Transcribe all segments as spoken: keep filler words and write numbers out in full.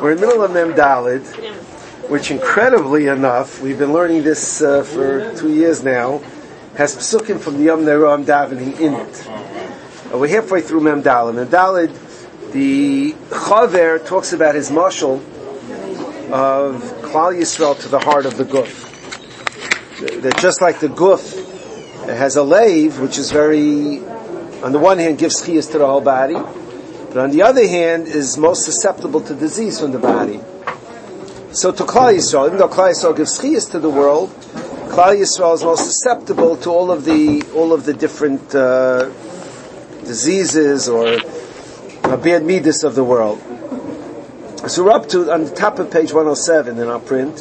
We're in the middle of Mem Daled, which incredibly enough, we've been learning this uh, for two years now, has psukim from the Yom Ne'eram davening in it. Uh, we're halfway through Mem Daled. Mem Daled, the Chaver talks about his mashal of Klal Yisrael to the heart of the Guf. That just like the Guf has a lave, which is very, on the one hand, gives chiyas to the whole body, but on the other hand, is most susceptible to disease from the body. So to Klal Yisrael, even though Klal Yisrael gives chiyas to the world, Klal Yisrael is most susceptible to all of the all of the different uh, diseases or uh, bad midas of the world. So we're up to on the top of page one oh seven in our print.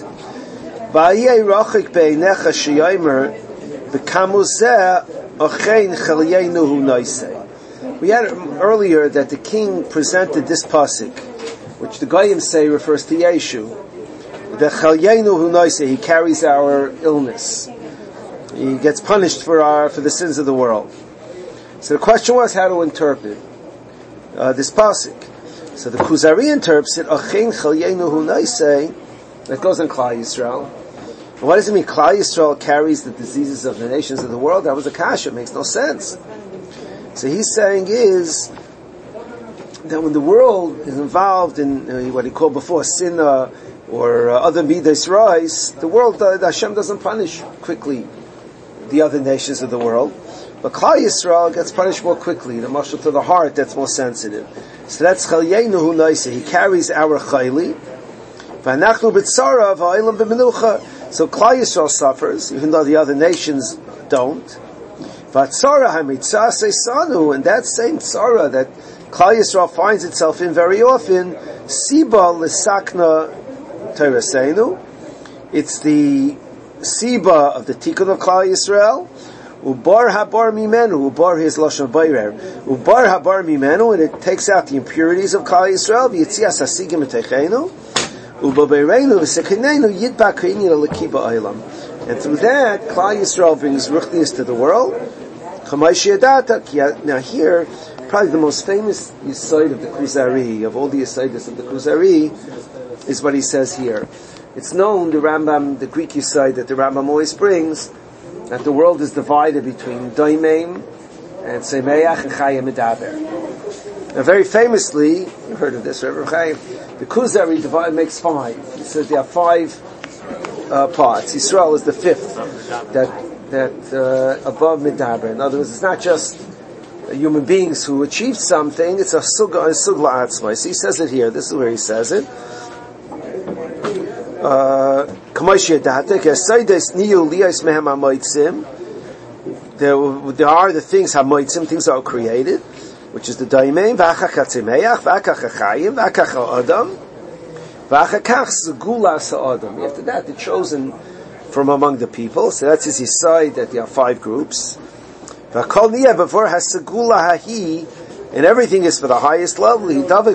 Va'yei rachik beinecha sheyomer v'kamu zeh ochein chalyeinu hu noisei. We had earlier that the king presented this pasuk, which the Goyim say refers to Yeshu. The Chalyeinu hu noisei, he carries our illness. He gets punished for our for the sins of the world. So the question was how to interpret uh, this pasuk. So the Kuzari interprets it, Achein Chalyeinu hu noisei, that goes in Klal Yisrael. And what does it mean? Klal Yisrael carries the diseases of the nations of the world? That was a kasha, it makes no sense. So he's saying is that when the world is involved in uh, what he called before sinna or uh, other midas rais, the world, uh, Hashem doesn't punish quickly the other nations of the world, but Klal Yisrael gets punished more quickly. The mashal to the heart that's more sensitive. So that's Chalyeinu hu noisei. He carries our chayli. V'anachnu b'tzara v'olam b'menucha. So Klal Yisrael suffers, even though the other nations don't. Vatzara hamitzah seisanu, and that same tzara that Klal Yisrael finds itself in very often, siba l'sakna tereseinu. It's the siba of the tikkun of Klal Yisrael. Ubar habar mimenu, ubar his lashon bayrer. Ubar habar mimenu, and it takes out the impurities of Klal Yisrael. V'yitzias hasigim eteichenu. Ubabeirenu v'sekinenu yidbak ha'inyan l'kiba olam. And through that, Klal Yisrael brings ruchnius to the world. Now here, probably the most famous yisoid of the Kuzari, of all the yisoides of the Kuzari, is what he says here. It's known, the Rambam, the Greek yisoid that the Rambam always brings, that the world is divided between Doimeim and Semeach and Chayim Medaber. Now very famously, you heard of this, Rabbi Chaim, the Kuzari divide, makes five. He says there are five Uh, parts. Yisrael is the fifth that that uh, above Medaber. In other words, it's not just uh, human beings who achieve something, it's a sugla a sugla atzmai. So he says it here. This is where he says it. There, there are the things hamoitzim, things that are created, which is the daimein, v'achach hatzimeach, v'achach hachayim, v'achach ha'adam, after that, the chosen from among the people. So that's his side that there are five groups. And everything is for the highest level.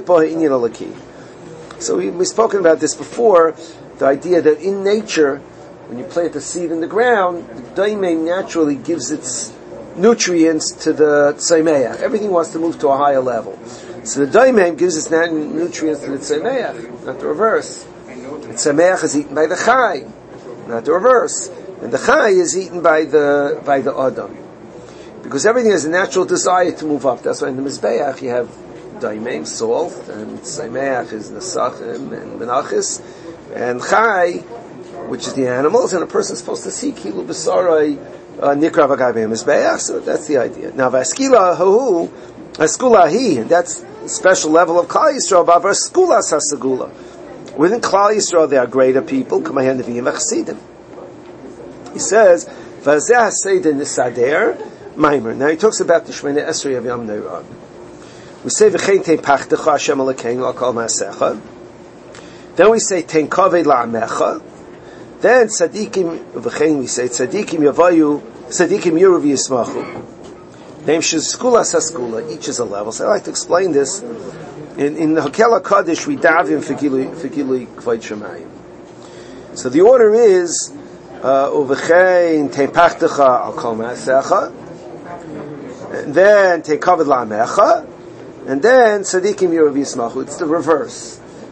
So we, we've spoken about this before, the idea that in nature, when you plant a seed in the ground, the daimei naturally gives its nutrients to the tzaimeach. Everything wants to move to a higher level. So the daimim gives its nutrients to the tzemeach, not the reverse. The tzemeach is eaten by the chai, not the reverse. And the chai is eaten by the by the adam. Because everything has a natural desire to move up. That's why in the Mizbeach you have daimim, salt, and tzemeach is nesachim and menachis, and chai, which is the animals, and a person is supposed to see kilu b'sarai nikra v'gai Mizbeach. So that's the idea. Now v'askila hahu, askula hi, and that's special level of Klal Yisrael, Bavar Skulas HaSagula. Within Klal Yisrael there are greater people, K'mahen Nevi'im V'Chasidim. He says, V'azeh HaSeidah Nisader Maimer. Now he talks about the Shemini Esrei of Yom Ne'eram. We say, V'chein Tein Pachtecha Hashem Elokeinu L'Kol Ma'asecha. Then we say, Tein Kaved La'amecha. Then Tzadikim, V'chein we say, Tzadikim Yavayu, Tzadikim Yuru V'Yismachu. Name Sheskula Saskula, each is a level. So I like to explain this. In, in the Hakel HaKadosh, we davim for Gilui Kvod Shemayim. So the order is, Uvechein Tein Pachtecha Al Kol Ma'asecha, and then Tein Kaved La'amecha, and then Tzadikim Yurav Yismachu. It's the reverse.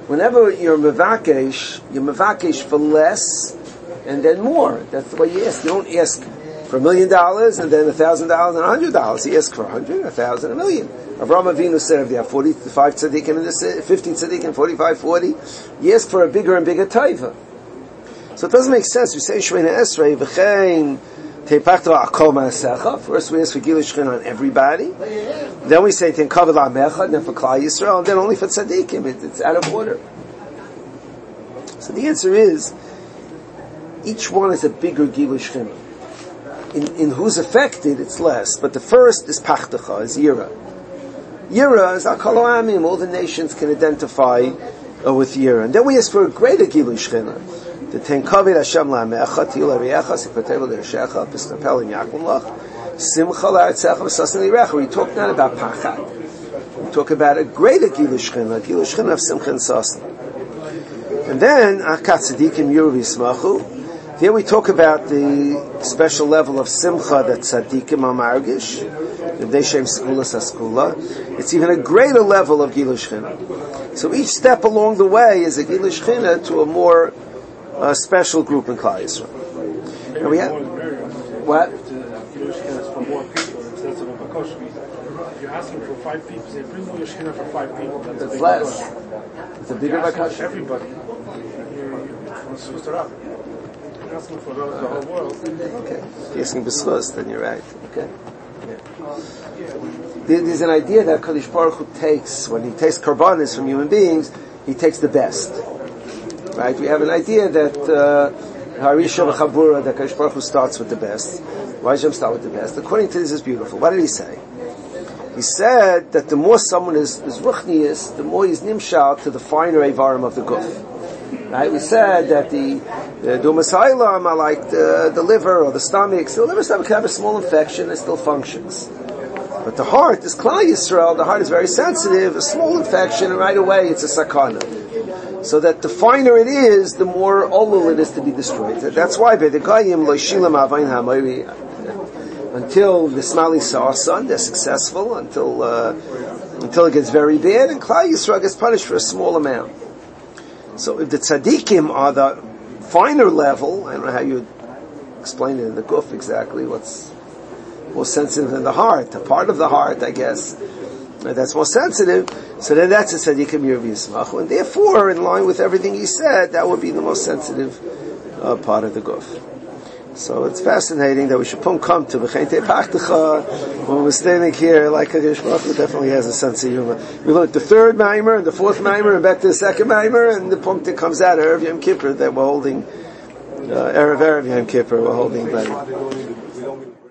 whenever you're mevakesh, you're mevakesh for less and then more. That's the way you ask. You don't ask for a million dollars and then a thousand dollars and a hundred dollars. You ask for a hundred, a thousand, a million. Avraham Avinu said if you have forty-five tzaddikim in the fifty tzaddikim, forty-five, forty, you ask for a bigger and bigger taiva. So it doesn't make sense. We say Shemona Esrei v'chein teipachto akol ma'asecha. First we ask for Gilui Shechina on everybody. Then we say ten kavod la'amecha, then for Klal Yisrael, and then only for tzaddikim. It, it's out of order. So the answer is, each one is a bigger Gilui Shechina. In, in who's affected, it's less. But the first is pachtacha, is yira. Yira is akol ha'amim. All the nations can identify uh, with yira. And then we ask for a greater Gilui Shechina. The ten kavod Hashem la'amecha, tihul ariyecha, sipatevel l'reshecha, pistapel in lach, simcha la'artzecha, v'sasan lirecha. We talk not about pachat. We talk about a greater Gilui Shechina, a Gilui Shechina of simcha and sasan. And then, akat tzadikim yuru v'yismachu. Here we talk about the special level of simcha that tzaddikim are margish, the deshem skula saskula. It's even a greater level of Gilui Shechina. So each step along the way is a Gilui Shechina to a more uh, special group in Klal Yisrael. And we have what? You're asking for five people. They bring Gilui Shechina for five people. That's, That's a less. It's a bigger bakasha. Everybody. You're supposed to asking for the, the whole world. Okay. If you're asking b'schus, then you're right. Okay. Yeah. There's an idea that Kadosh Baruch Hu takes, when he takes karbanis from human beings, he takes the best. Right? We have an idea that Harisha uh, v'chabura, that Kadosh Baruch Hu starts with the best. Why does Hashem start with the best? According to this, is beautiful. What did he say? He said that the more someone is, is ruchnius, the more he's nimshal to the finer avarim of the guf. Right? We said that the the dumas ha'olam are like the, the liver or the stomach. So the liver stomach can have a small infection, it still functions. But the heart is Klal Yisrael. The heart is very sensitive. A small infection, and right away it's a sakana. So that the finer it is, the more olul it is to be destroyed. That's why Bedekayim lo shilam avayin ha'mayri. Until the smali sa'asan, they're successful. Until uh, until it gets very bad, and Klal Yisrael gets punished for a small amount. So if the tzaddikim are the finer level, I don't know how you explain it in the guf exactly, what's more sensitive than the heart, a part of the heart, I guess, that's more sensitive, so then that's a tzaddikim yirvi yismachu, and therefore, in line with everything he said, that would be the most sensitive uh, part of the guf. So it's fascinating that we should come to B'chein Teipachtecha when we're standing here, like Kadosh Baruch Hu definitely has a sense of humor. We learned the third Maimer and the fourth Maimer and back to the second Maimer, and the punct that comes out of Erev Yom Kippur that we're holding, uh, Erev Erev Yom Kippur, we're holding.